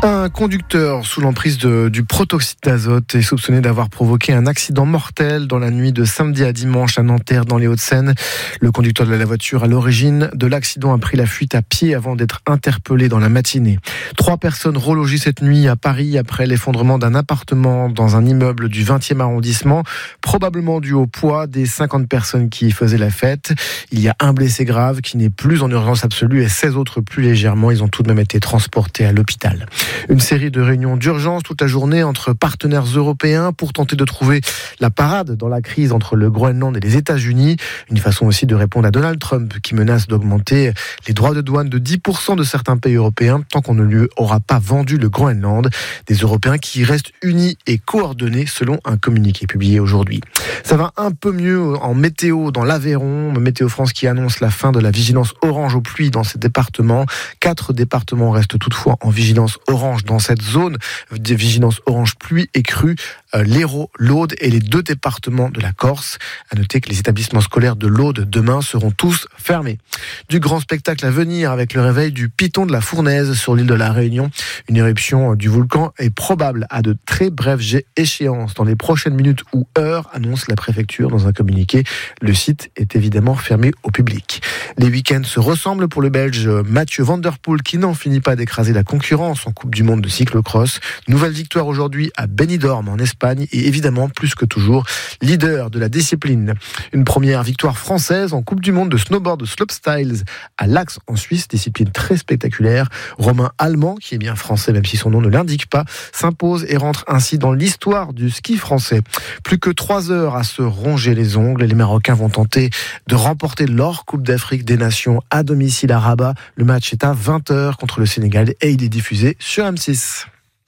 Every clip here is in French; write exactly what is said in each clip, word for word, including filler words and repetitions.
Un conducteur sous l'emprise de, du protoxyde d'azote est soupçonné d'avoir provoqué un accident mortel dans la nuit de samedi à dimanche à Nanterre dans les Hauts-de-Seine. Le conducteur de la voiture à l'origine de l'accident a pris la fuite à pied avant d'être interpellé dans la matinée. Trois personnes relogées cette nuit à Paris après l'effondrement d'un appartement dans un immeuble du vingtième arrondissement, probablement dû au poids des cinquante personnes qui y faisaient la fête. Il y a un blessé grave qui n'est plus en urgence absolue et seize autres plus légèrement. Ils ont tout de même été transportés à l'hôpital. Une série de réunions d'urgence toute la journée entre partenaires européens pour tenter de trouver la parade dans la crise entre le Groenland et les États-Unis. Une façon aussi de répondre à Donald Trump qui menace d'augmenter les droits de douane de dix pour cent de certains pays européens tant qu'on ne lui aura pas vendu le Groenland. Des Européens qui restent unis et coordonnés selon un communiqué publié aujourd'hui. Ça va un peu mieux en météo dans l'Aveyron. Météo France qui annonce la fin de la vigilance orange aux pluies dans ces départements. Quatre départements restent toutefois en vigilance orange dans cette zone de vigilance orange pluie et crue, euh, l'Hérault, l'Aude et les deux départements de la Corse. À noter que les établissements scolaires de l'Aude demain seront tous fermés. Du grand spectacle à venir avec le réveil du Piton de la Fournaise sur l'île de la Réunion. Une éruption du volcan est probable à de très brèves échéances dans les prochaines minutes ou heures, annonce la préfecture dans un communiqué. Le site est évidemment fermé au public. Les week-ends se ressemblent pour le Belge Mathieu Van Der Poel qui n'en finit pas d'écraser la concurrence en Coupe du Monde de cyclocross. Nouvelle victoire aujourd'hui à Benidorm en Espagne et évidemment plus que toujours leader de la discipline. Une première victoire française en Coupe du Monde de snowboard de slopestyle à Lax en Suisse, discipline très spectaculaire. Romain Allemand, qui est bien français même si son nom ne l'indique pas, s'impose et rentre ainsi dans l'histoire du ski français. Plus que trois heures à se ronger les ongles, les Marocains vont tenter de remporter leur Coupe d'Afrique des Nations à domicile à Rabat. Le match est à vingt heures contre le Sénégal et il est diffusé sur M six.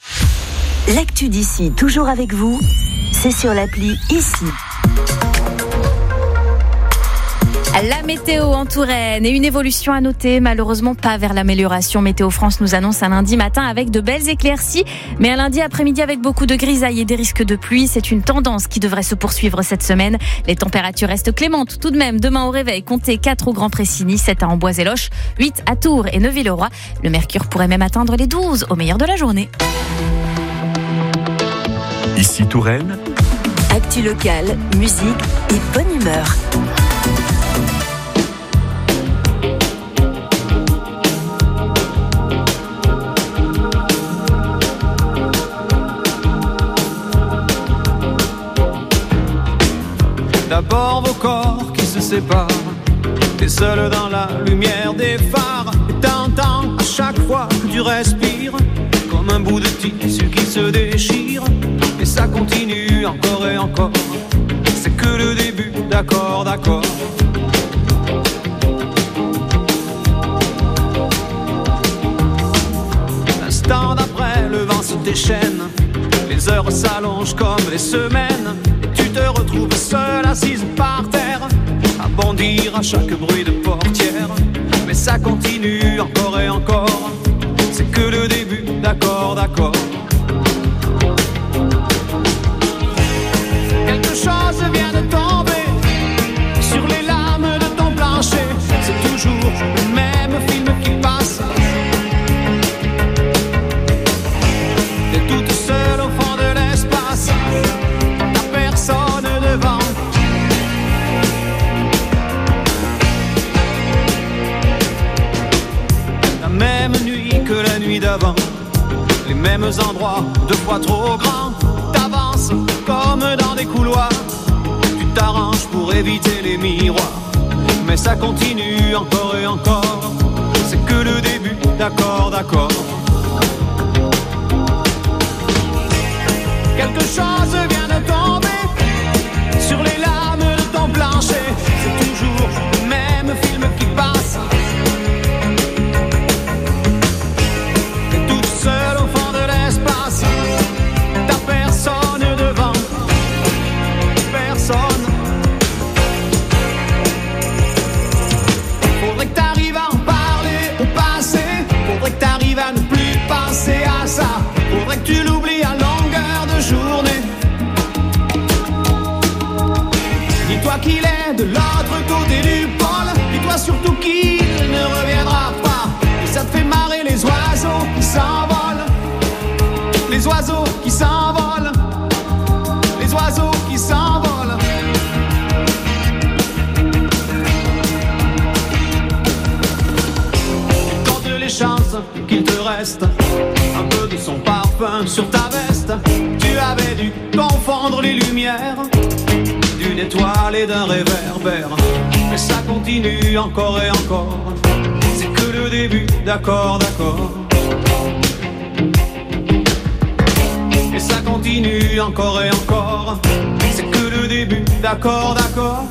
L'actu d'ici, toujours avec vous, c'est sur l'appli Ici. La météo en Touraine et une évolution à noter, malheureusement pas vers l'amélioration. Météo France nous annonce un lundi matin avec de belles éclaircies, mais un lundi après-midi avec beaucoup de grisailles et des risques de pluie. C'est une tendance qui devrait se poursuivre cette semaine. Les températures restent clémentes tout de même. Demain au réveil, comptez quatre au Grand Pressigny, sept à Amboise-et-Loches, huit à Tours et Neuville-le-Roi. Le mercure pourrait même atteindre les douze au meilleur de la journée. Ici Touraine. Actu locale, musique et bonne humeur. D'abord vos corps qui se séparent, t'es seul dans la lumière des phares, et t'entends à chaque fois que tu respires, comme un bout de tissu qui se déchire, et ça continue encore et encore, c'est que le début, d'accord, d'accord. L'instant d'après, le vent se déchaîne, les heures s'allongent comme les semaines, tu te retrouves seule assise par terre, à bondir à chaque bruit de portière. Mais ça continue encore et encore, c'est que le début, d'accord, d'accord. Quelque chose vient de tomber sur les lames de ton plancher, c'est toujours le même film qui passe. T'es toute seule au fond de l'espace, personne devant. La même nuit que la nuit d'avant, les mêmes endroits, deux fois trop grands. T'avances comme dans des couloirs, tu t'arranges pour éviter les miroirs, mais ça continue encore et encore, c'est que le début, d'accord, d'accord. Quelque chose vient de tomber sur les lames de ton plancher, c'est toujours le même film qui passe. T'es toute seule au fond de l'espace, t'as personne devant, personne. Faudrait que t'arrives à en parler au passé, faudrait que t'arrives à ne plus penser à ça, faudrait que tu l'oublies à longueur de journée. Dis-toi qu'il est de l'autre côté du pôle, dis-toi surtout qu'il ne reviendra pas, et ça te fait marrer les oiseaux qui s'envolent. qu'il te reste un peu de son parfum sur ta veste. Tu avais dû confondre les lumières d'une étoile et d'un réverbère. Mais ça continue encore et encore. C'est que le début, d'accord, d'accord. Et ça continue encore et encore. C'est que le début, d'accord, d'accord.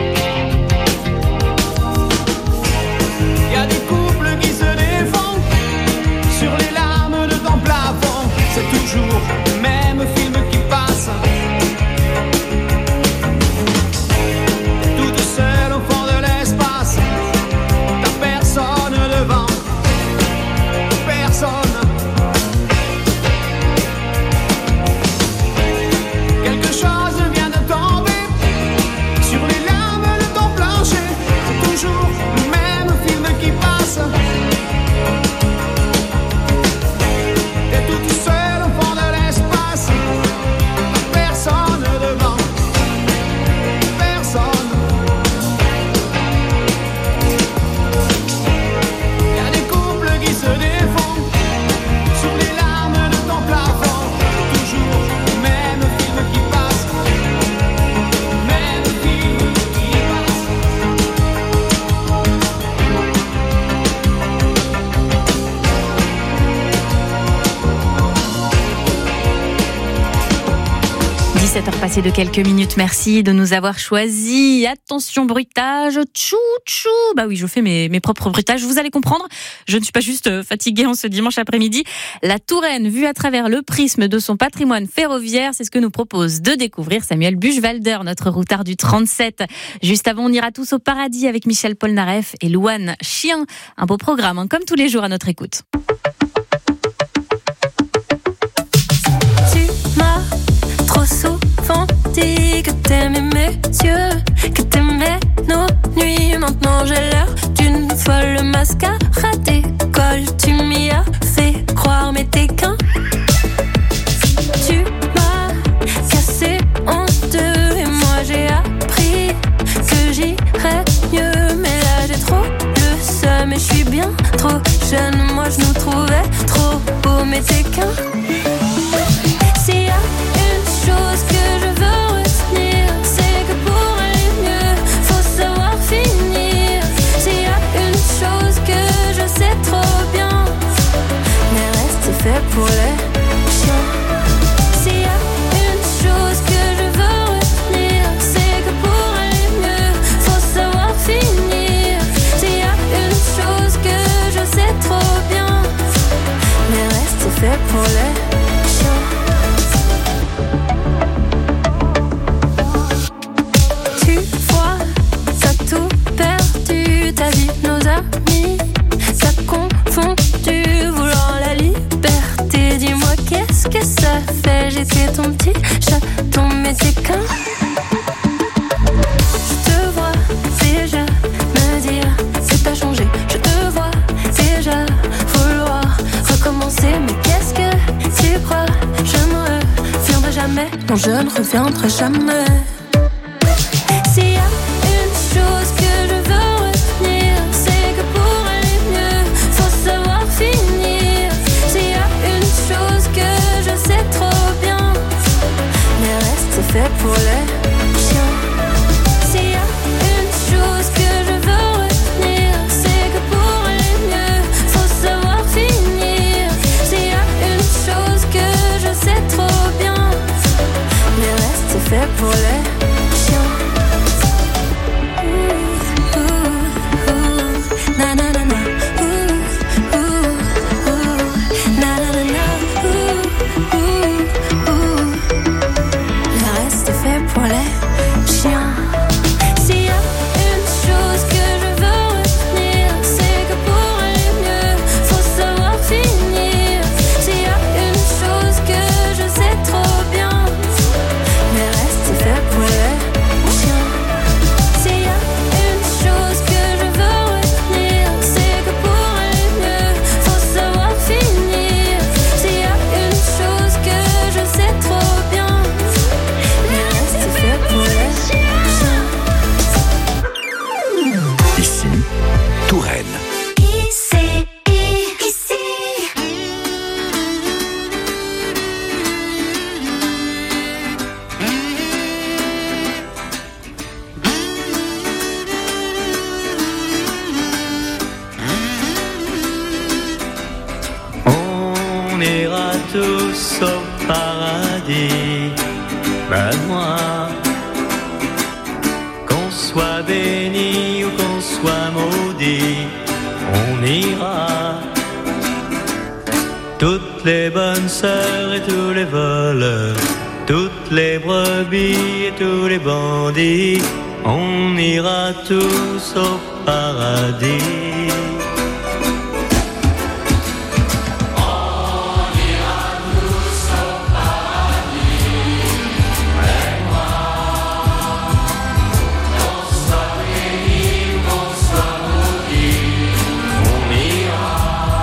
Y a des couples qui se défendent sur les lames de ton plafond. C'est toujours le même film qui passe. Toute seule au fond de l'espace. T'as personne devant, personne. Quelque chose vient de tomber sur les lames de ton plancher. C'est toujours le même film qui passe. Et toute seule au fond de l'espace. Personne devant, personne. Y a des couples qui se défendent sur les larmes de ton plafond. Toujours le même film qui passe. Même film qui passe. dix-sept heures passées de quelques minutes, merci de nous avoir choisis. Attention, bruitage, tchou tchou. Bah oui, je fais mes, mes propres bruitages, vous allez comprendre. Je ne suis pas juste fatiguée en ce dimanche après-midi. La Touraine, vue à travers le prisme de son patrimoine ferroviaire, c'est ce que nous propose de découvrir Samuel Buchwalder, notre routard du trente-sept. Juste avant, on ira tous au paradis avec Michel Polnareff et Louane Chien. Un beau programme, hein, comme tous les jours à notre écoute. Tu m'as trop souvent dit que t'aimais mes yeux, que t'aimais nos nuits. Maintenant j'ai l'air d'une folle mascarade d'école. Tu m'y as fait croire, mais t'es qu'un. Tu m'as cassé en deux et moi j'ai appris que j'irais mieux. Mais là j'ai trop le seum et je suis bien trop jeune. Moi je nous trouvais trop beaux, mais t'es qu'un. S'il y a une chose que je veux retenir, c'est que pour aller mieux, faut savoir finir. S'il y a une chose que je sais trop bien, mais reste c'est fait pour les chiens. S'il y a une chose que je veux retenir, c'est que pour aller mieux, faut savoir finir. S'il y a une chose que je sais trop bien, mais reste c'est fait pour les chiens. Tu vois, t'as tout perdu, ta vie, nos amis, t'as confondu, vouloir la liberté. Dis-moi qu'est-ce que ça fait, j'étais ton petit chaton, mais t'es qu'un. Je te vois déjà me dire que t'as changé. Je te vois déjà vouloir recommencer, mais qu'est-ce que tu crois? Je ne reviendrai jamais, non je ne reviendrai jamais. S'il y a une chose que je veux retenir, c'est que pour aller mieux, faut savoir finir. S'il y a une chose que je sais trop bien, mais reste c'est fait pour les chiens. S'il y a une chose que je veux retenir, c'est que pour aller mieux, faut savoir finir. S'il y a une chose que je sais trop bien, mais reste c'est fait pour les chiens. Ooh, ooh, ooh, na na na na. Ooh, ooh, ooh, na na na na. Ooh, ooh, ooh. Le reste c'est fait pour les près de moi. Qu'on soit béni ou qu'on soit maudit, on ira. Toutes les bonnes sœurs et tous les voleurs, toutes les brebis et tous les bandits, on ira tous au paradis. On ira tous au paradis. Avec moi, qu'on soit béni, qu'on soit maudit, on ira.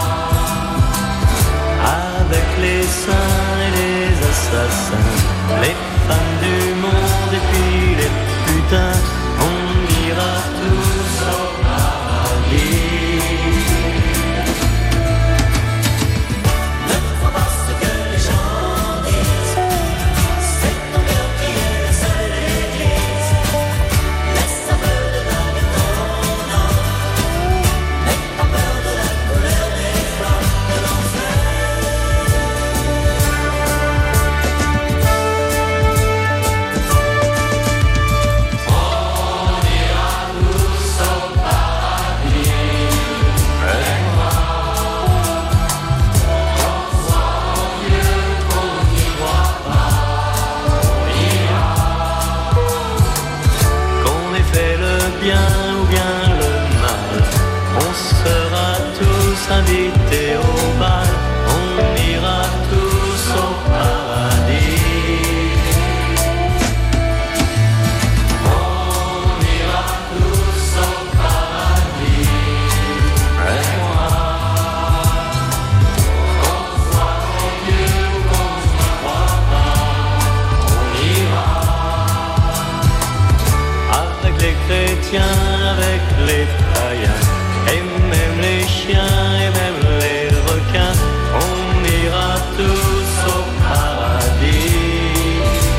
Avec les saints et les assassins, les femmes du monde et puis les putains, on ira tous au paradis. Ne crois pas ce que les gens disent, c'est ton cœur qui est la seule église. Laisse un peu de dingue dans ton âme, n'aie pas peur de la couleur des flammes de l'enfer. Bien ou bien le mal, on sera tous invités au bal, on ira tous au paradis. On ira tous au paradis. Avec moi, qu'on soit trop vieux ou qu'on n'y croit pas, on ira. Avec les chrétiens, avec les païens, et même les chiens, et même les requins, on ira tous au paradis.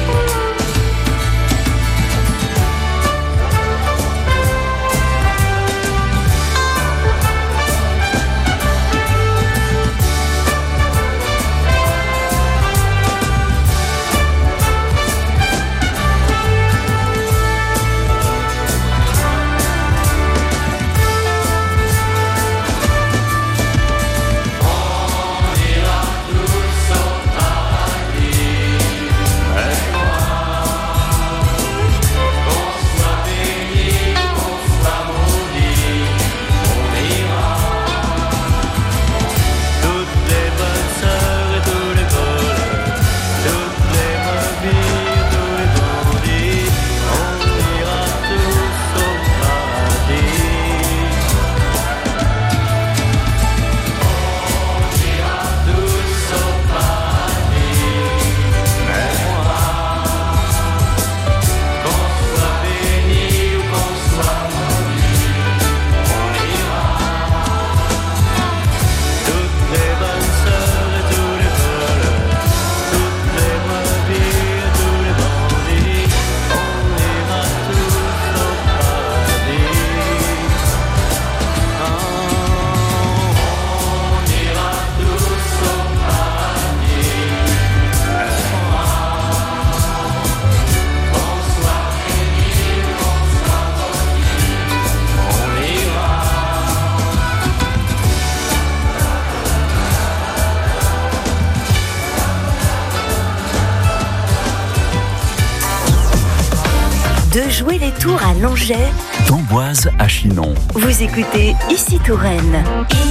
De jouer les tours à Langeais, d'Amboise à Chinon. Vous écoutez Ici Touraine.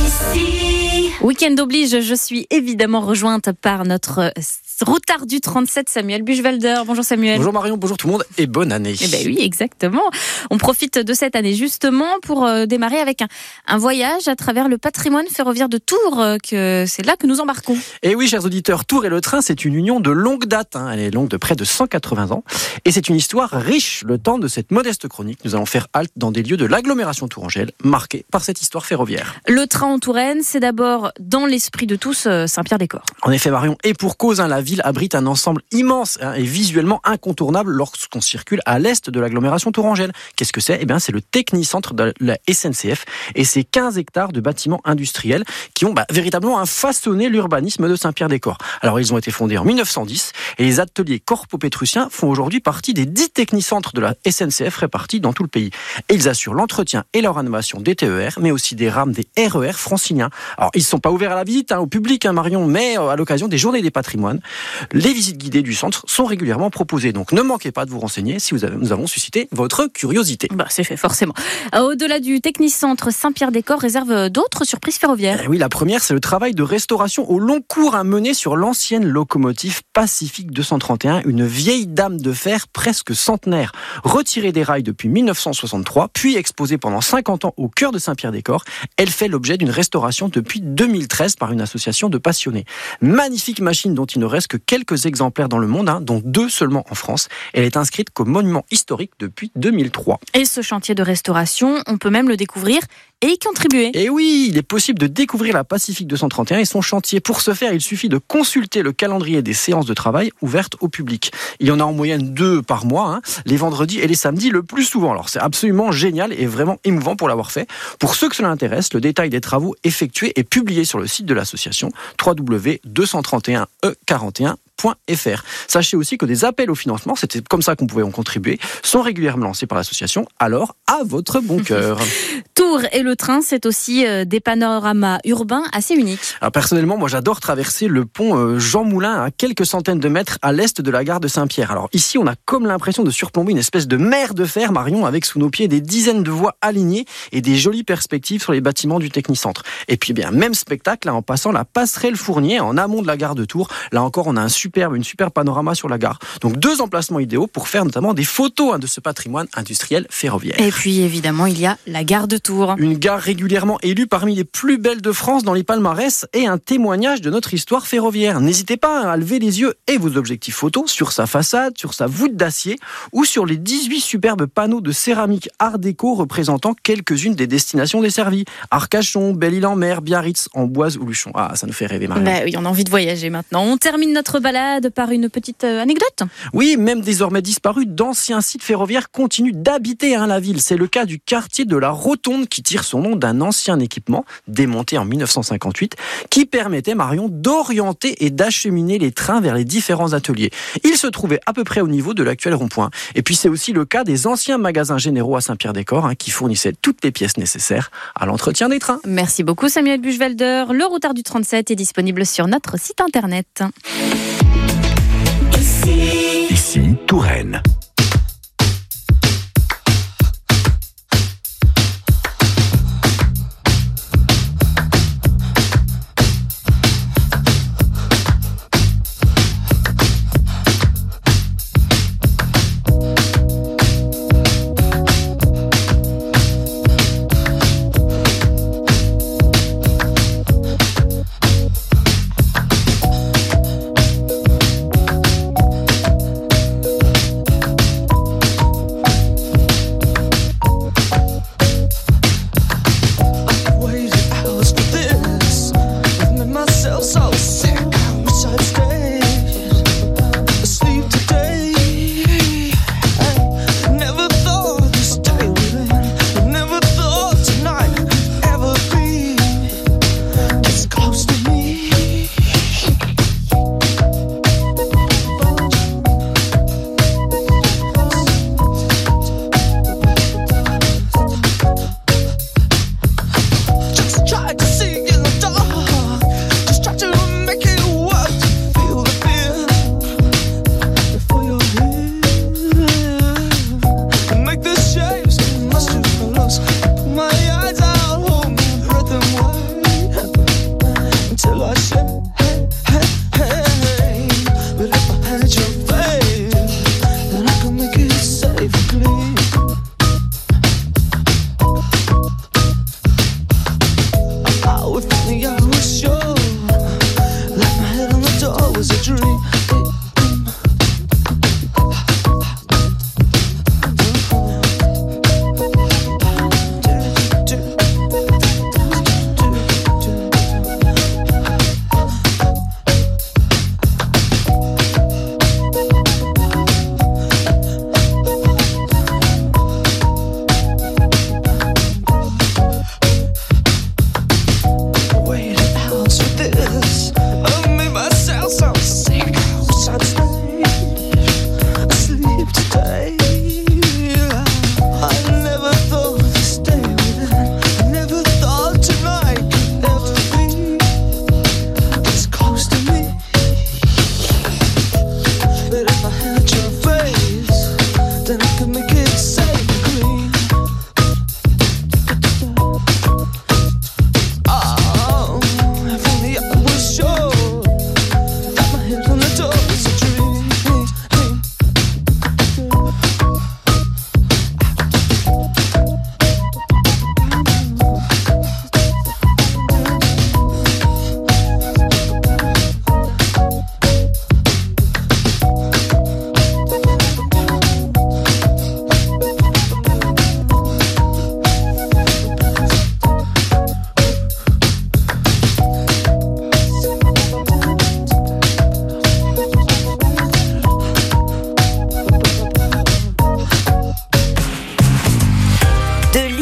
Ici. Week-end oblige, je suis évidemment rejointe par notre routard du trente-sept, Samuel Buchwalder. Bonjour Samuel. Bonjour Marion, bonjour tout le monde et bonne année. Eh ben oui, exactement. On profite de cette année justement pour euh, démarrer avec un, un voyage à travers le patrimoine ferroviaire de Tours. Euh, que c'est là que nous embarquons. Et oui, chers auditeurs, Tours et le train, c'est une union de longue date. Hein. Elle est longue de près de cent quatre-vingts ans. Et c'est une histoire riche. Le temps de cette modeste chronique, nous allons faire halte dans des lieux de l'agglomération tourangelle marqués par cette histoire ferroviaire. Le train en Touraine, c'est d'abord dans l'esprit de tous euh, Saint-Pierre-des-Corps. En effet, Marion, et pour cause, hein, la ville abrite un ensemble immense hein, et visuellement incontournable lorsqu'on circule à l'est de l'agglomération tourangelle. Qu'est-ce que c'est ? Eh bien, c'est le technicentre de la S N C F et ses quinze hectares de bâtiments industriels qui ont bah, véritablement façonné l'urbanisme de Saint-Pierre-des-Corps. Alors, ils ont été fondés en mille neuf cent dix et les ateliers corpo-pétrusiens font aujourd'hui partie des dix technicentres de la S N C F répartis dans tout le pays. Et ils assurent l'entretien et la rénovation des T E R, mais aussi des rames des R E R franciliens. Alors, ils ne sont pas ouverts à la visite hein, au public, hein, Marion, mais euh, à l'occasion des Journées des patrimoines, les visites guidées du centre sont régulièrement proposées. Donc, ne manquez pas de vous renseigner si vous avez, nous avons suscité votre curiosité. Bah, c'est fait, forcément. Au-delà du Technicentre, Saint-Pierre-des-Corps réserve d'autres surprises ferroviaires. Eh oui, la première, c'est le travail de restauration au long cours à mener sur l'ancienne locomotive Pacifique deux cent trente et un, une vieille dame de fer presque centenaire, retirée des rails depuis mille neuf cent soixante-trois, puis exposée pendant cinquante ans au cœur de Saint-Pierre-des-Corps. Elle fait l'objet d'une restauration depuis deux mille treize par une association de passionnés. Magnifique machine dont il ne reste que quelques exemplaires dans le monde, hein, dont deux seulement en France. Elle est inscrite comme monument historique depuis deux mille trois. Et ce chantier de restauration, on peut même le découvrir et y contribuer. Et oui, il est possible de découvrir la Pacifique deux cent trente et un et son chantier. Pour ce faire, il suffit de consulter le calendrier des séances de travail ouvertes au public. Il y en a en moyenne deux par mois, hein, les vendredis et les samedis le plus souvent. Alors c'est absolument génial et vraiment émouvant pour l'avoir fait. Pour ceux que cela intéresse, le détail des travaux effectués est publié sur le site de l'association w w w point deux cent trente et un e quarante et un point f r. Sachez aussi que des appels au financement, c'était comme ça qu'on pouvait en contribuer, sont régulièrement lancés par l'association. Alors, à votre bon cœur. Tours et le train, c'est aussi euh, des panoramas urbains assez uniques. Alors, personnellement, moi j'adore traverser le pont euh, Jean Moulin à quelques centaines de mètres à l'est de la gare de Saint-Pierre. Alors ici, on a comme l'impression de surplomber une espèce de mer de fer, Marion, avec sous nos pieds des dizaines de voies alignées et des jolies perspectives sur les bâtiments du Technicentre. Et puis bien, même spectacle là, en passant la passerelle Fournier en amont de la gare de Tours. Là encore, on a un superbe, une super panorama sur la gare. Donc deux emplacements idéaux pour faire notamment des photos hein, de ce patrimoine industriel ferroviaire. Et puis évidemment, il y a la gare de Tours. Une gare régulièrement élue parmi les plus belles de France dans les palmarès et un témoignage de notre histoire ferroviaire. N'hésitez pas à lever les yeux et vos objectifs photos sur sa façade, sur sa voûte d'acier ou sur les dix-huit superbes panneaux de céramique art déco représentant quelques-unes des destinations desservies. Arcachon, Belle-Île-en-Mer, Biarritz, Amboise ou Luchon. Ah, ça nous fait rêver, Marion. Bah oui, on a envie de voyager maintenant. On termine notre balade par une petite euh, anecdote. Oui, même désormais disparus, d'anciens sites ferroviaires continuent d'habiter hein, la ville. C'est le cas du quartier de la Rotonde qui tire son nom d'un ancien équipement démonté en mille neuf cent cinquante-huit qui permettait, Marion, d'orienter et d'acheminer les trains vers les différents ateliers. Il se trouvait à peu près au niveau de l'actuel rond-point. Et puis c'est aussi le cas des anciens magasins généraux à Saint-Pierre-des-Corps hein, qui fournissaient toutes les pièces nécessaires à l'entretien des trains. Merci beaucoup Samuel Buchwalder. Le routard du trente-sept est disponible sur notre site internet. Ici, Ici, Touraine.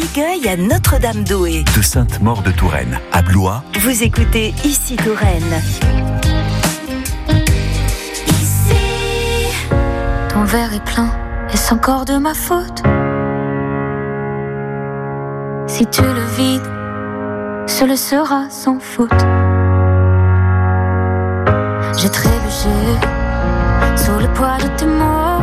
l'accueil à Notre-Dame-d'Oué. De Sainte-Maure de Touraine à Blois. Vous écoutez Ici Touraine. Ton verre est plein, est-ce encore de ma faute? Si tu le vides, ce le sera sans faute. J'ai trébuché sous le poids de tes mots,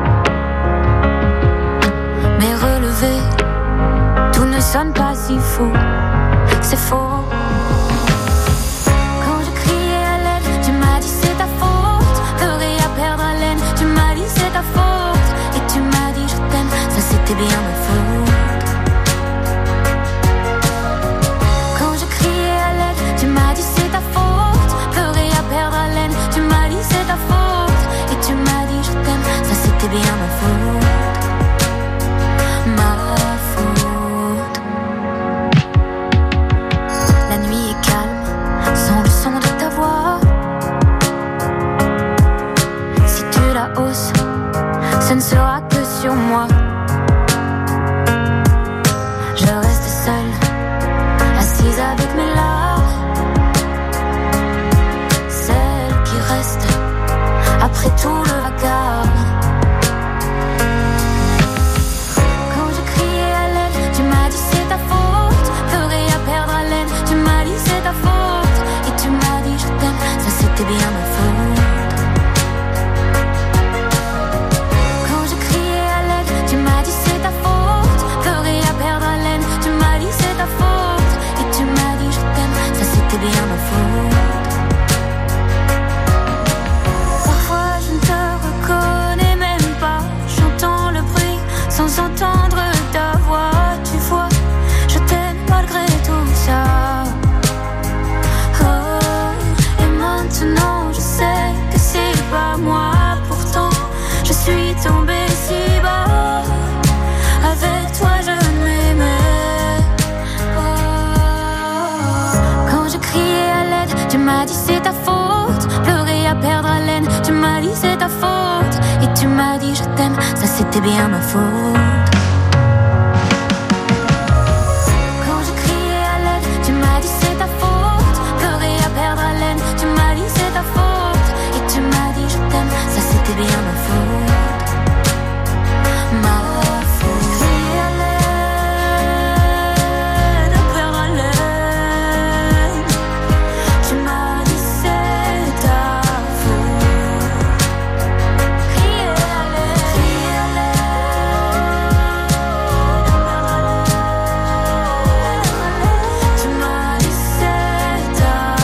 mais relevé, tout ne sonne pas si faux. C'est faux. Quand je criais à l'aide, tu m'as dit c'est ta faute. Pleurer à perdre haleine, tu m'as dit c'est ta faute. Et tu m'as dit je t'aime, ça c'était bien ma faute. Quand je criais à l'aide, tu m'as dit c'est ta faute. Pleurer à perdre haleine, tu m'as dit c'est ta faute. Et tu m'as dit je t'aime, ça c'était bien ma faute. Ma faute. La nuit est calme, sans le son de ta voix. Si tu la hausses, ce ne sera que sur moi. Je reste seule, assise avec mes larmes, celle qui reste après tout le vacarme. Quand je criais à l'aide, tu m'as dit c'est ta faute. Pleurer à perdre haleine, tu m'as dit c'est ta faute. Et tu m'as dit je t'aime, ça c'était bien ma faute. Quand je criais à l'aide, tu m'as dit c'est ta faute. Pleurer à perdre haleine, tu m'as dit c'est ta faute. Et tu m'as dit je t'aime, ça c'était bien ma faute. Parfois je ne te reconnais même pas. J'entends le bruit sans entendre ta voix. Tu vois, je t'aime malgré tout ça. Oh, et maintenant je sais que c'est pas moi. Pourtant je suis tombée si bas. Avec toi je m'aimais. Oh, quand je criais à l'aide, tu m'as dit c'est ta faute. Pleurer à perdre haleine, tu m'as dit c'est ta faute. Et tu m'as dit je t'aime, ça c'était bien ma faute. Quand je criais à l'aide, tu m'as dit c'est ta faute. Pleurer à perdre haleine, tu m'as dit c'est ta faute. Et tu m'as dit je t'aime, ça c'était bien ma faute. Ma faute. Crier à l'aide, à perdre haleine, tu m'as dit c'est ta faute. Crier à l'aide, crier à l'aide, tu m'as dit c'est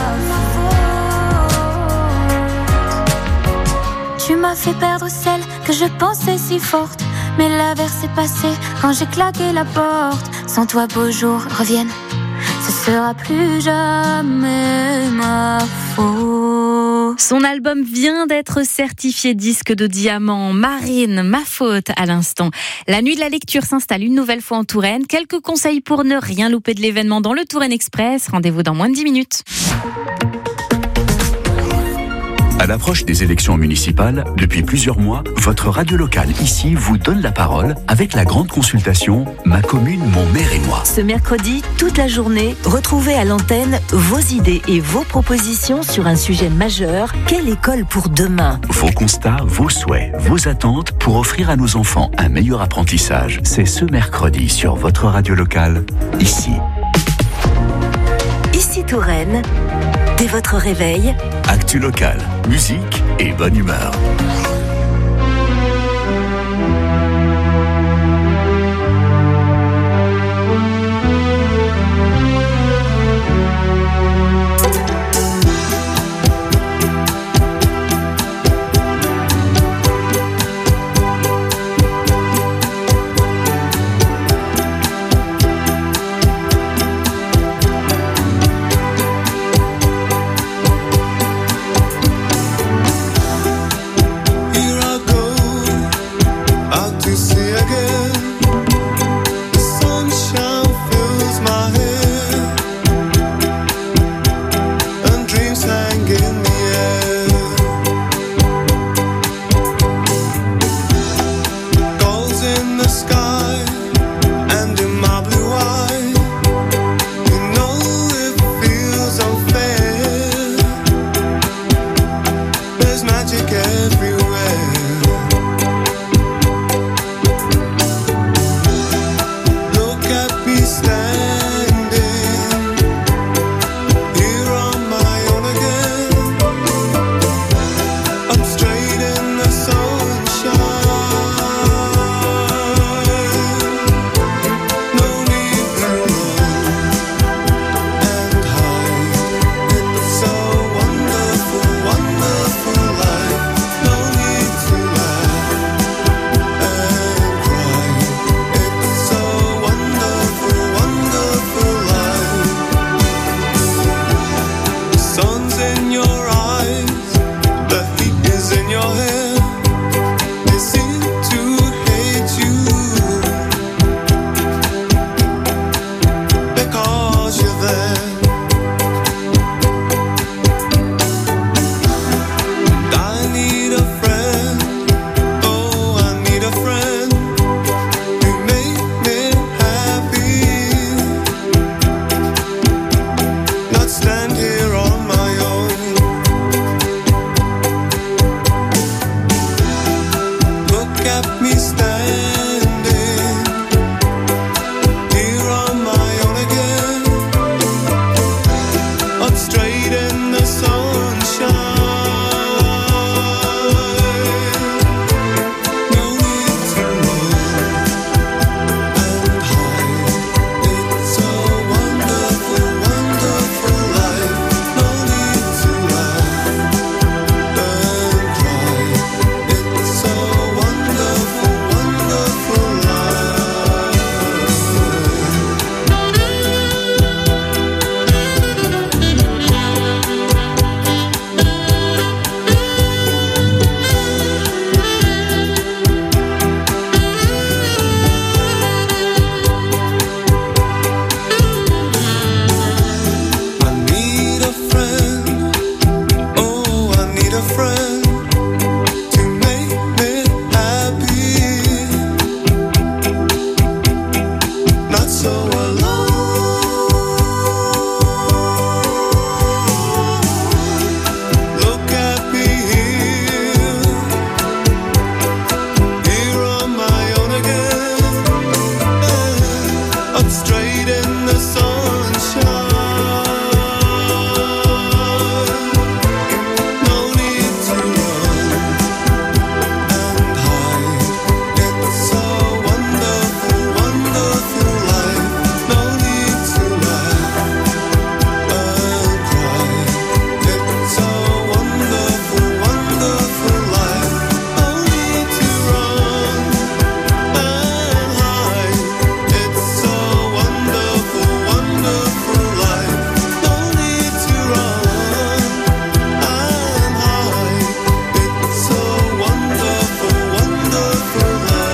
ta faute. Tu m'as fait perdre celle que je pensais si forte. Mais l'averse est passée quand j'ai claqué la porte. Sans toi beaux jours reviennent, ce sera plus jamais ma faute. Son album vient d'être certifié disque de diamant. Marine, ma faute à l'instant. La nuit de la lecture s'installe une nouvelle fois en Touraine. Quelques conseils pour ne rien louper de l'événement dans le Touraine Express. Rendez-vous dans moins de dix minutes. À l'approche des élections municipales, depuis plusieurs mois, votre radio locale ici vous donne la parole avec la grande consultation « Ma commune, mon maire et moi ». Ce mercredi, toute la journée, retrouvez à l'antenne vos idées et vos propositions sur un sujet majeur. Quelle école pour demain? Vos constats, vos souhaits, vos attentes pour offrir à nos enfants un meilleur apprentissage. C'est ce mercredi sur votre radio locale, ici. Ici Touraine, dès votre réveil, Actu locale, musique et bonne humeur. up straight in the sunshine. No need to run and hide. It's a wonderful, wonderful life. No need to laugh and cry. It's a wonderful, wonderful life. No need to run and hide. It's a wonderful, wonderful life. No need to run and hide. It's a wonderful, wonderful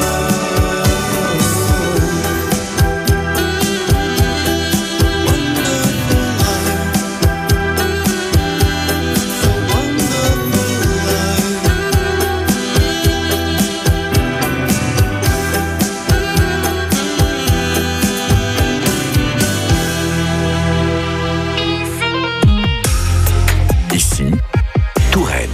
Ici, Touraine.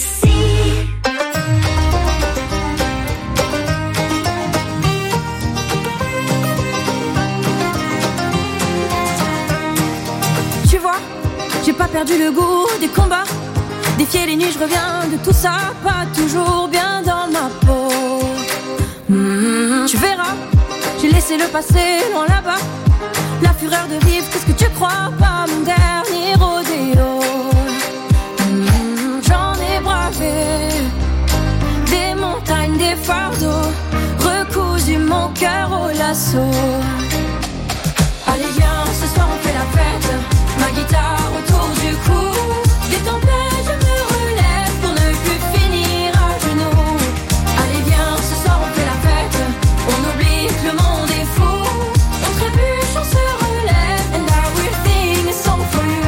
Tu vois, j'ai pas perdu le goût des combats. Défier les nuits, je reviens de tout ça. Pas toujours bien dans ma peau. Mmh, tu verras, j'ai laissé le passé loin là-bas. La fureur de vivre, qu'est-ce que tu crois? Pas mon dernier rodéo. Mmh, j'en ai bravé des montagnes, des fardeaux, recousu mon cœur au lasso. Allez viens, ce soir on fait la fête. Ma guitare autour du cou. Des tempêtes, je me relève pour ne plus finir à genoux. Allez viens, ce soir on fait la fête. On oublie que le monde est fou. On trébuche, on se relève. And I will sing a song for you.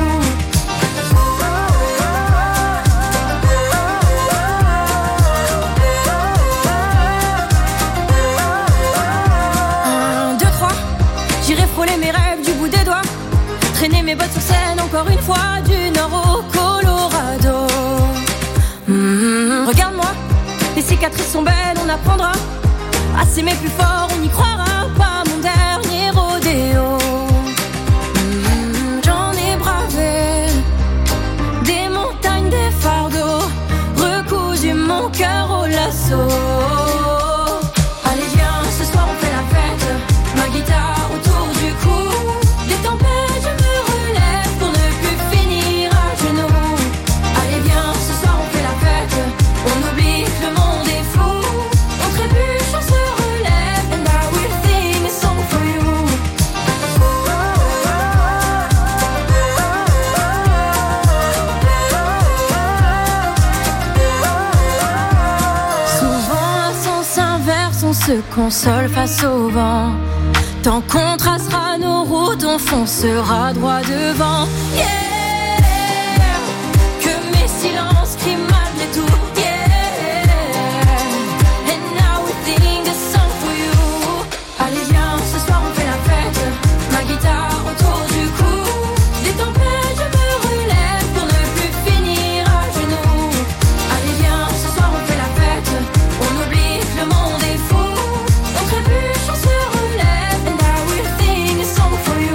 Un, deux, trois. J'irai frôler mes rêves du bout des doigts. Traîner mes bottes sur scène encore une fois. Du nord au Colorado. Mmh, regarde-moi, les cicatrices sont belles, on apprendra à s'aimer plus fort, on y croira. Pas mon dernier rodéo. Mmh, j'en ai bravé des montagnes, des fardeaux, recousu mon cœur au lasso. Allez viens, ce soir on fait la fête. Ma guitare autour du cou. Des tempêtes, je me relève pour ne plus finir à genoux. Allez viens, ce soir on fait la fête. On oublie que le monde est fou. On trébuche, on se relève. And I will sing a song for you. Souvent à sens inverse, on se console face au vent. Tant qu'on tracera nos routes, on foncera droit devant. Yeah, que mes silences crient malgré tout. Yeah, and now we sing a song for you. Allez viens, ce soir on fait la fête. Ma guitare autour du cou. Des tempêtes, je me relève pour ne plus finir à genoux. Allez viens, ce soir on fait la fête. On oublie que le monde est fou. On trébuche, on se relève. And I will sing a song for you.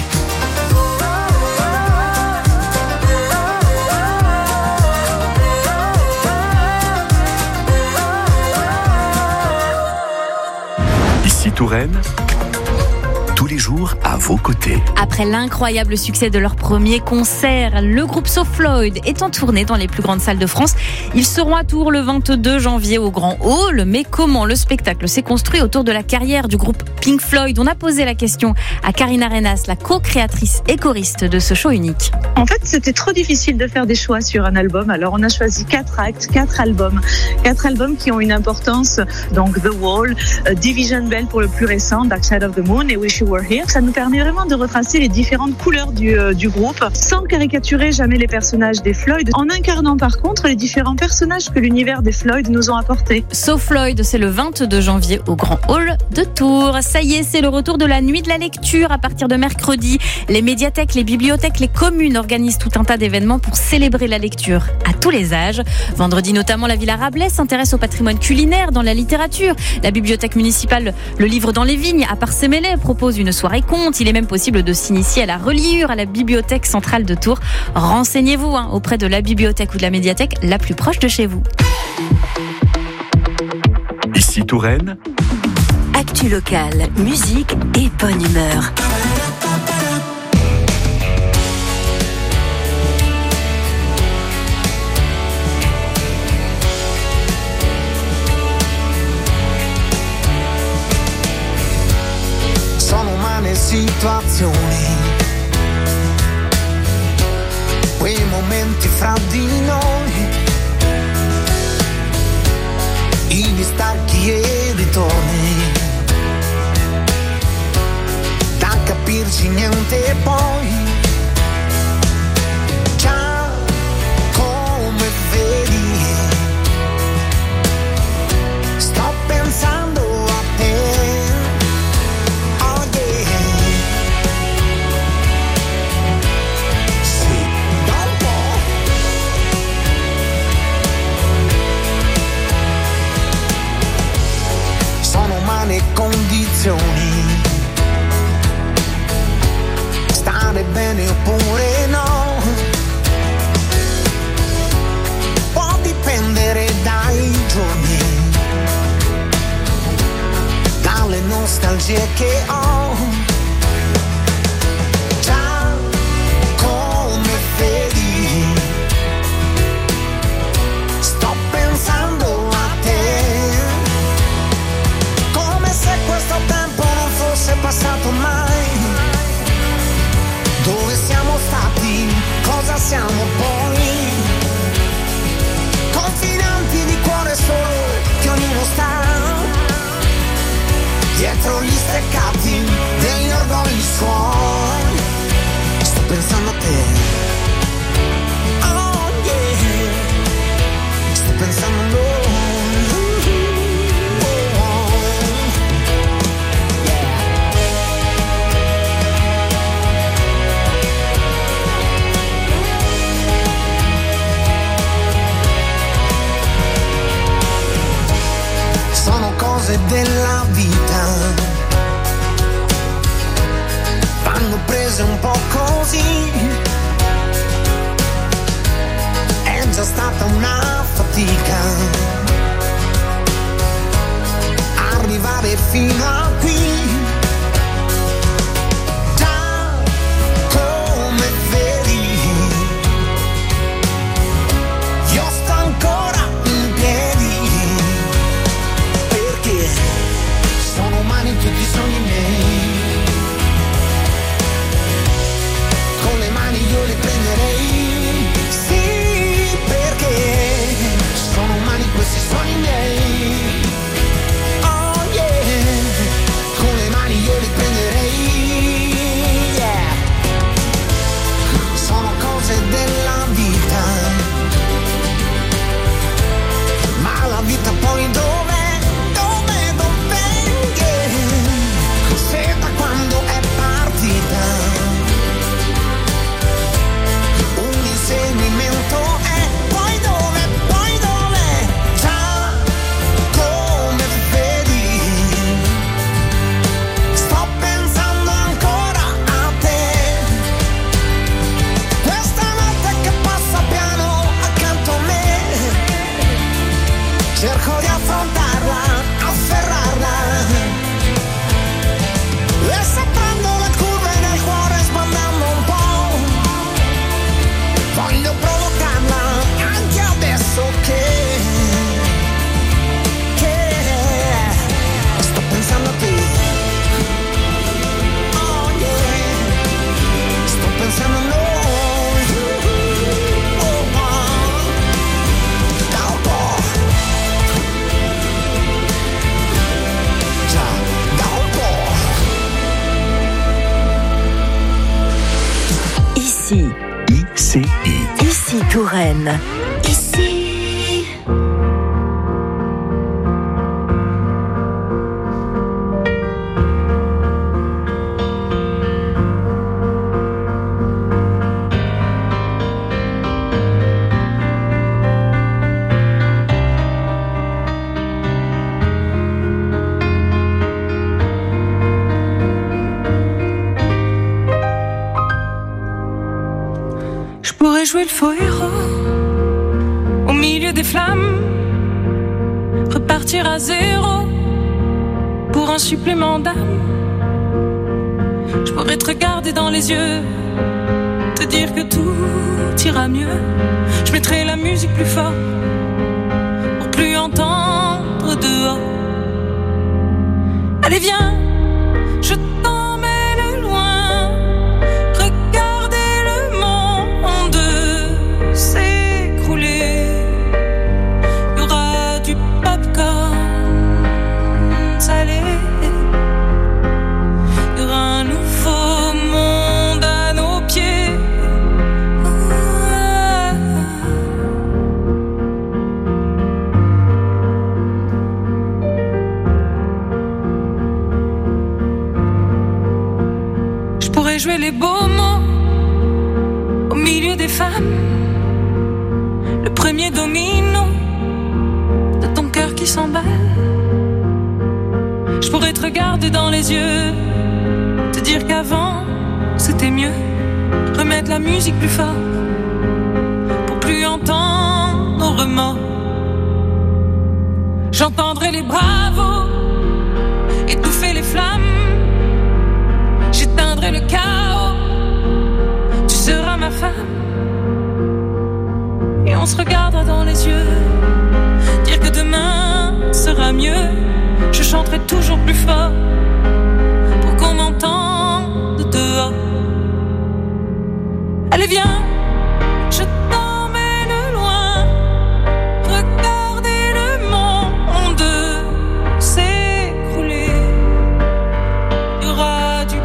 Ici, Touraine. Tous les jours à vos côtés. Après l'incroyable succès de leur premier concert, le groupe So Floyd est en tournée dans les plus grandes salles de France. Ils seront à Tours le vingt-deux janvier au Grand Hall. Mais comment le spectacle s'est construit autour de la carrière du groupe Pink Floyd? On a posé la question à Karina Renas, la co-créatrice et choriste de ce show unique. En fait, c'était trop difficile de faire des choix sur un album. Alors, on a choisi quatre actes, quatre albums. Quatre albums qui ont une importance. Donc, The Wall, uh, Division Bell pour le plus récent, Dark Side of the Moon et Wish You Were Here. Ça nous permet vraiment de retracer les différentes couleurs du, euh, du groupe sans caricaturer jamais les personnages des Floyd, en incarnant par contre les différents personnages que l'univers des Floyd nous ont apportés. So Floyd, c'est le vingt-deux janvier au Grand Hall de Tours. Ça y est, c'est le retour de la nuit de la lecture à partir de mercredi. Les médiathèques, les bibliothèques, les communes organisent tout un tas d'événements pour célébrer la lecture à tous les âges. Vendredi notamment, la Villa Rabelais s'intéresse au patrimoine culinaire dans la littérature. La bibliothèque municipale Le Livre dans les Vignes à Parcémélé propose une soirée conte. Il est même possible de s'initier à la reliure à la bibliothèque centrale de Tours. Renseignez-vous hein, auprès de la bibliothèque ou de la médiathèque la plus proche de chez vous. Ici Touraine. Actu locale, musique et bonne humeur. Sono umane situazioni, quei momenti fra di noi, i distacchi e i ritorni, da capirci niente poi, già come vedi, sto pensando a te, oh yeah, sì, da un po', sono umane condizioni, stare bene oppure no, può dipendere dai giorni, dalle nostalgie che ho, già come vedi, sto pensando a te, come se questo tempo non fosse passato mai. Dove siamo stati? Cosa siamo poi? Confinanti di cuore solo che ognuno sta dietro gli steccati degli orgogli suoi. Sto pensando a te. Oh yeah. Sto pensando a noi. Sono cose della vita, vanno prese un po' così, è già stata una fatica arrivare fino a qui, già come vedi, io sto ancora in piedi. Sono umani tutti i sogni miei, con le mani io li prenderei, sì, perché sono umani questi sogni miei, oh yeah, con le mani io li prenderei, yeah, sono cose della vita, ma la vita poi dove? Quando è partita un insegnamento è poi dove, poi dove, già come vedi, sto pensando ancora a te, questa notte che passa piano accanto a me, cerco di affrontarla, afferrarla, e se prendo le curve nel cuore sbandando un po', voglio provocarla anche adesso che, che sto pensando a te, oh yeah, sto pensando a noi, oh oh, da un po', già, da un po'. Ici, I C I. ici Touraine. Ici. jouer le faux héros au milieu des flammes, repartir à zéro pour un supplément d'âme. Je pourrais te regarder dans les yeux, te dire que tout ira mieux. Je mettrai la musique plus fort pour plus entendre dehors. Allez viens, je t'emmène loin, regardez le monde s'écrouler. Il y aura du popcorn salé, il y aura un nouveau monde à nos pieds. Je pourrais jouer les beaux mots au milieu des femmes, le premier domino de ton cœur qui s'emballe. Je pourrais te regarder dans les yeux, te dire qu'avant c'était mieux, remettre la musique plus fort pour plus entendre nos remords. J'entendrai les bravos étouffer les flammes, j'éteindrai le chaos, tu seras ma femme. Et on se regardera dans les yeux, dire que demain sera mieux. Je chanterai toujours plus fort pour qu'on m'entende dehors. Allez viens, je t'emmène loin, regardez le monde s'écrouler. Il y aura du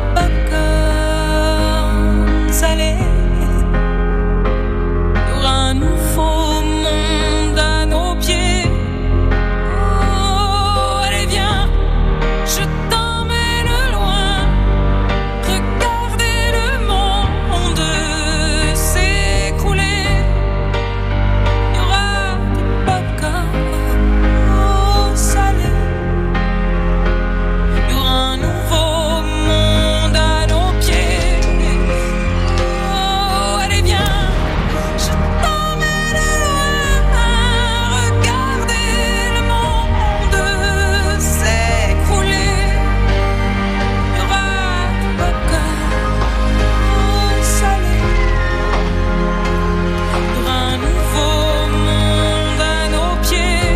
popcorn salé, il y aura un nouveau monde à nos pieds. Oh, allez viens, je t'emmène loin, regardez le monde s'écrouler. Il y aura du popcorn salé, il y aura un nouveau monde à nos pieds. Oh, allez viens, je t'emmène loin, regardez le monde s'écrouler. Il y aura du popcorn salé, il y aura un nouveau monde à nos pieds.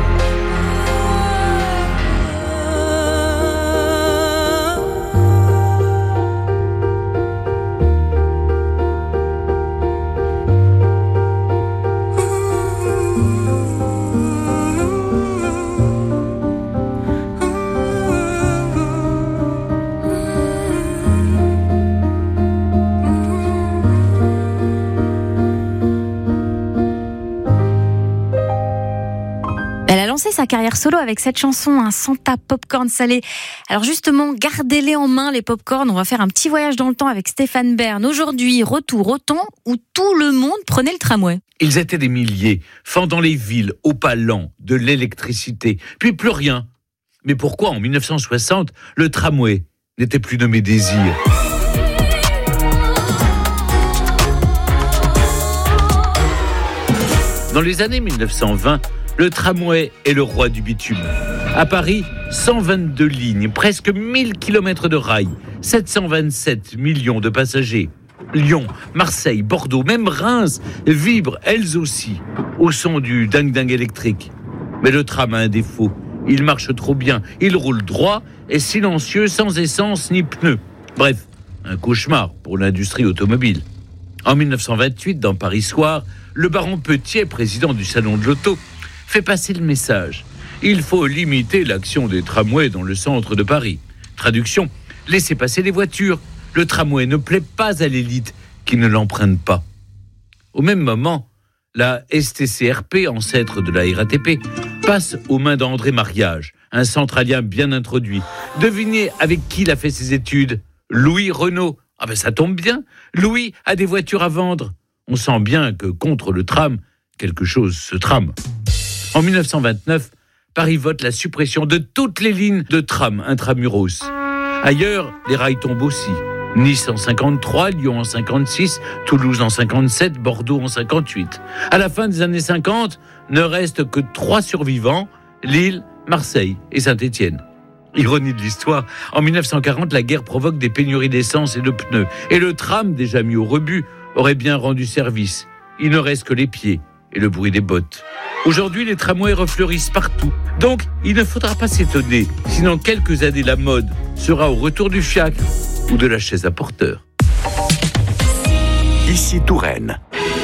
Elle a lancé sa carrière solo avec cette chanson, un Santa Popcorn salé. Alors justement, gardez-les en main les popcorn. On va faire un petit voyage dans le temps avec Stéphane Bern. Aujourd'hui, retour au temps où tout le monde prenait le tramway. Ils étaient des milliers, fendant les villes au pas lent, de l'électricité, puis plus rien. Mais pourquoi, en dix-neuf cent soixante, le tramway n'était plus nommé Désir ? Dans les années dix-neuf cent vingt, le tramway est le roi du bitume. À Paris, cent vingt-deux lignes, presque mille kilomètres de rails, sept cent vingt-sept millions de passagers. Lyon, Marseille, Bordeaux, même Reims vibrent elles aussi au son du ding-ding électrique. Mais le tram a un défaut. Il marche trop bien, il roule droit et silencieux, sans essence ni pneus. Bref, un cauchemar pour l'industrie automobile. En dix-neuf cent vingt-huit, dans Paris Soir, le baron Petiet, président du Salon de l'Auto, fait passer le message. Il faut limiter l'action des tramways dans le centre de Paris. Traduction, laissez passer les voitures. Le tramway ne plaît pas à l'élite qui ne l'emprunte pas. Au même moment, la S T C R P, ancêtre de la R A T P, passe aux mains d'André Mariage, un centralien bien introduit. Devinez avec qui il a fait ses études ? Louis Renault. Ah ben ça tombe bien, Louis a des voitures à vendre. On sent bien que contre le tram, quelque chose se trame. En dix-neuf cent vingt-neuf, Paris vote la suppression de toutes les lignes de tram intramuros. Ailleurs, les rails tombent aussi. Nice en cinquante-trois, Lyon en cinquante-six, Toulouse en cinquante-sept, Bordeaux en cinquante-huit. À la fin des années cinquante, ne restent que trois survivants, Lille, Marseille et Saint-Étienne. Ironie de l'histoire, en mille neuf cent quarante, la guerre provoque des pénuries d'essence et de pneus. Et le tram, déjà mis au rebut, aurait bien rendu service. Il ne reste que les pieds et le bruit des bottes. Aujourd'hui, les tramways refleurissent partout. Donc, il ne faudra pas s'étonner si dans quelques années, la mode sera au retour du fiacre ou de la chaise à porteur. Ici Touraine.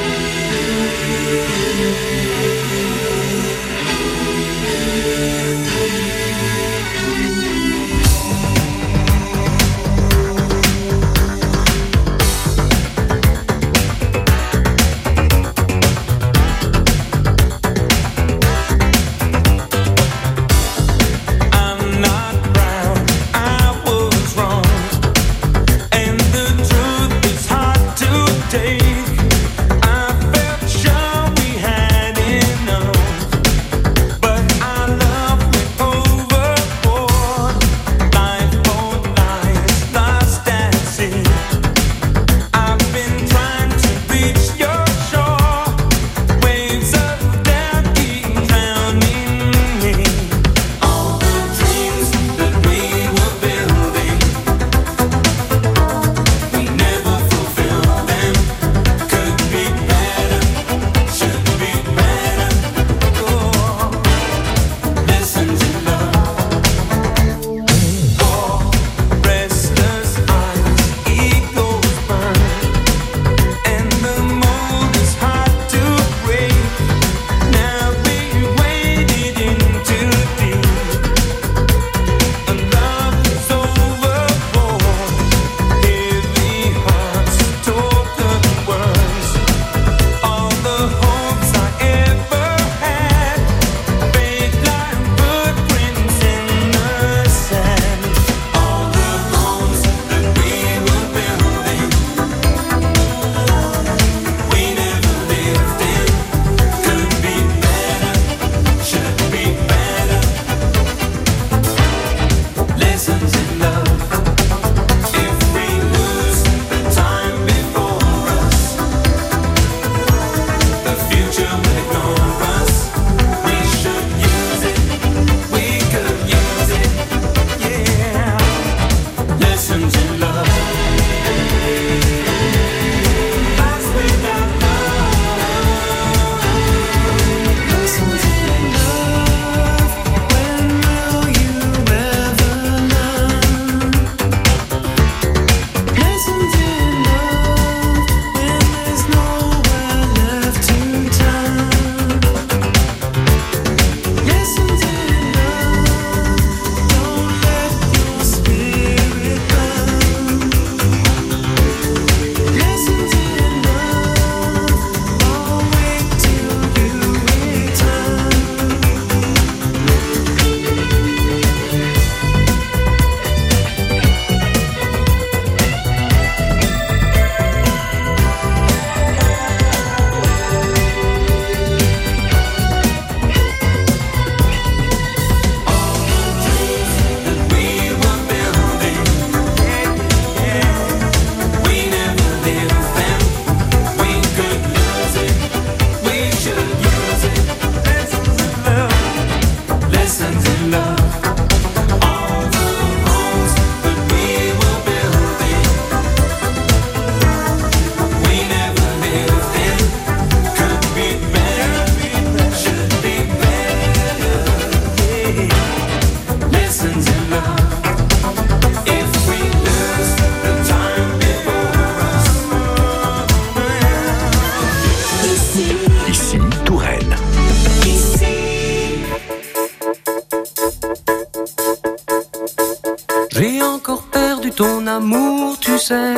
J'ai encore perdu ton amour, tu sais.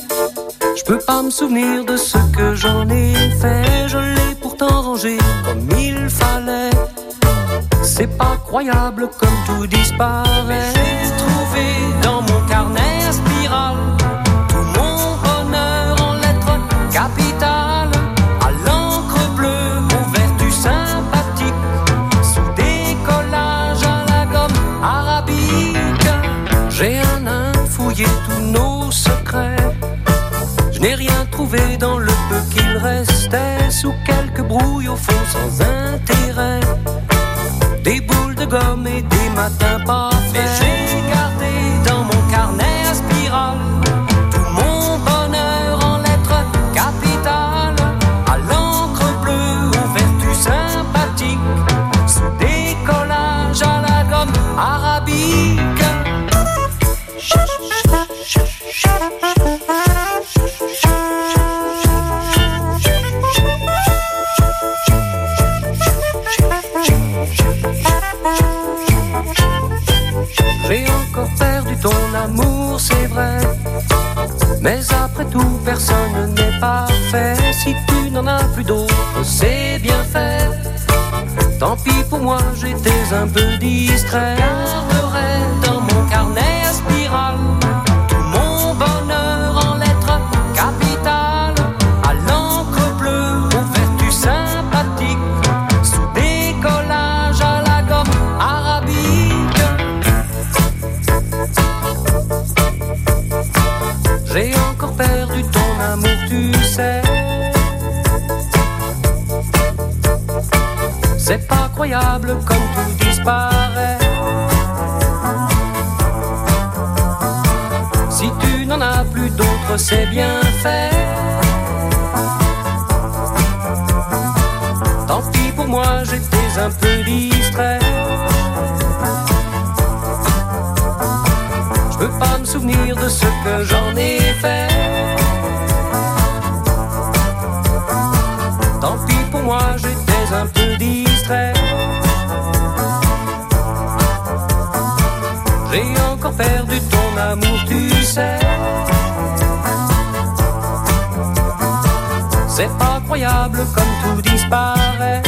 Je peux pas me souvenir de ce que j'en ai fait. Je l'ai pourtant rangé comme il fallait. C'est pas croyable comme tout disparaît. J'ai trouvé dans mon carnet à spirale tout mon bonheur en lettres capitales, à l'encre bleue, aux vertus sympathiques, sous des collages à la gomme arabique. J'ai un nain fouillé tous nos secrets. n'ai rien trouvé dans le peu qu'il restait, sous quelques brouilles au fond sans intérêt. Des boules de gomme et des matins pas frais. Mais j'ai gardé dans mon carnet à spirale tout mon bonheur en lettres capitales, à l'encre bleue aux vertus sympathiques, sous des collages à la gomme arabique. J'ai encore perdu ton amour, c'est vrai, mais après tout personne n'est parfait. Si tu n'en as plus d'autres, c'est bien fait. Tant pis pour moi, j'étais un peu distrait. Garderai dans mon carnet à spirale tout mon bonheur en lettres capitales, à l'encre bleue aux vertus sympathiques, sous des collages à la gomme arabique. J'ai encore perdu ton amour, tu sais. C'est pas croyable comme tout disparaît. Si tu n'en as plus d'autres, c'est bien fait. Tant pis pour moi, j'étais un peu distrait. Je peux pas me souvenir de ce que j'en ai fait. Tant pis pour moi, j'étais un peu distrait. J'ai encore perdu ton amour, tu sais. C'est pas croyable comme tout disparaît.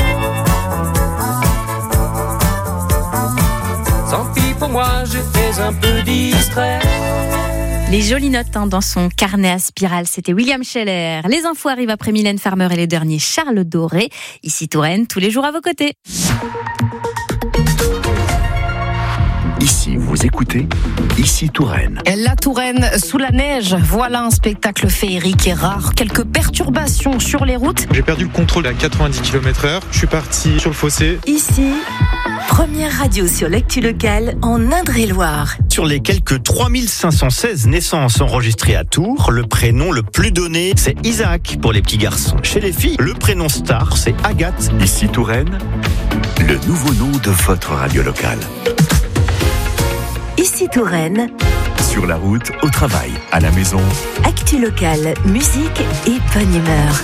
Tant pis pour moi, j'étais un peu distrait. Les jolies notes hein, dans son carnet à spirale, c'était William Scheller. Les infos arrivent après Mylène Farmer et les derniers Charles Doré. Ici Touraine, tous les jours à vos côtés. Ici, vous écoutez Ici Touraine. La Touraine sous la neige, voilà un spectacle féerique et rare. Quelques perturbations sur les routes. J'ai perdu le contrôle à quatre-vingt-dix kilomètres heure. Je suis parti sur le fossé. Ici, première radio sur l'actu locale en Indre-et-Loire. Sur les quelques trois mille cinq cent seize naissances enregistrées à Tours, le prénom le plus donné, c'est Isaac pour les petits garçons. Chez les filles, le prénom star, c'est Agathe. Ici Touraine, le nouveau nom de votre radio locale. Ici Touraine, sur la route, au travail, à la maison. actu locale, musique et bonne humeur.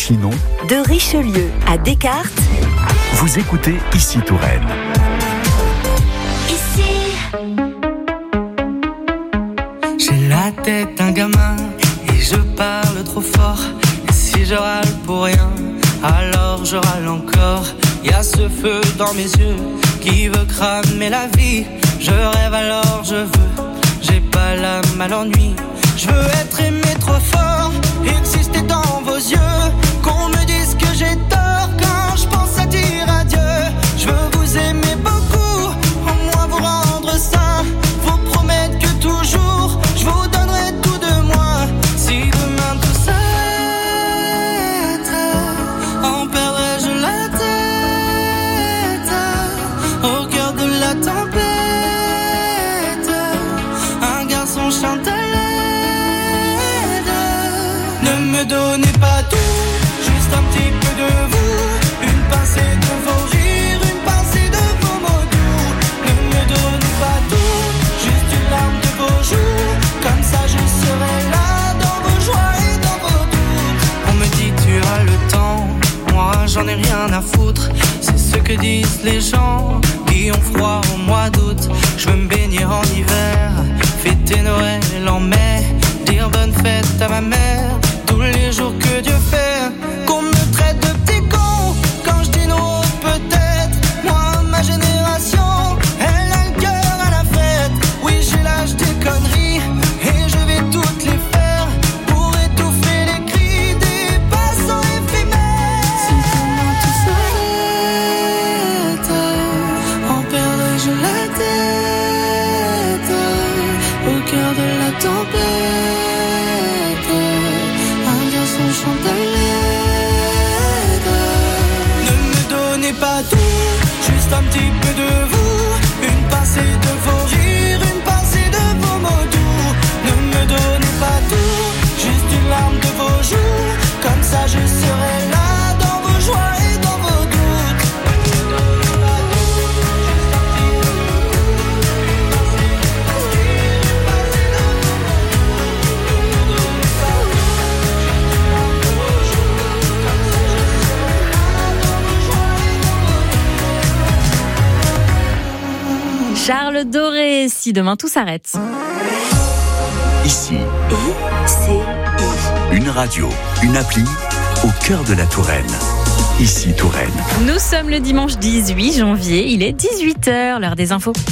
Chinon, De Richelieu à Descartes, vous écoutez Ici Touraine. J'ai la tête d'un gamin et je parle trop fort. Et si je râle pour rien, alors je râle encore. Y a ce feu dans mes yeux qui veut cramer la vie. Je rêve alors je veux, j'ai pas l'âme à l'ennui. Je veux être aimé trop fort, exister dans vos yeux. Qu'on me dise que j'ai tort quand je pense à dire adieu. Je veux vous aimer beaucoup, au moins vous rendre sain. Vous promettre que toujours je vous donnerai tout de moi. Si demain tout s'arrête, en perdrai-je la tête au cœur de la tempête. Un garçon chante à l'aide. Ne me donnez pas tout, juste un petit peu de vous. Une pincée de vos rires, une pincée de vos mots doux. Ne me donnez pas tout, juste une larme de vos joues. Comme ça je serai là dans vos joies et dans vos doutes. On me dit tu as le temps, moi j'en ai rien à foutre. C'est ce que disent les gens qui ont froid au mois d'août. Je veux me baigner en hiver, fêter Noël en mai, dire bonne fête à ma mère tous les jours que Dieu fait. Qu'on me traite de petit con quand je dis non, peut-être. Moi, ma génération, elle a le cœur à la fête. Oui, j'ai l'âge des conneries et je vais toutes les faire pour étouffer les cris des passants éphémères. Si demain tout s'arrête, en perdrai-je la tête au cœur de la tempête. Un garçon chante à l'aide. Ne me donnez pas tout, juste un petit peu de vous. Une pincée de vos rires, une pincée de vos mots doux. Ne me donnez pas tout, juste une larme de vos joues. Comme ça je serai là dans vos joies et dans vos doutes. Charles Doré, si demain tout s'arrête. Ici, une radio, une appli au cœur de la Touraine. Ici Touraine. Nous sommes le dimanche dix-huit janvier, il est dix-huit heures, l'heure des infos.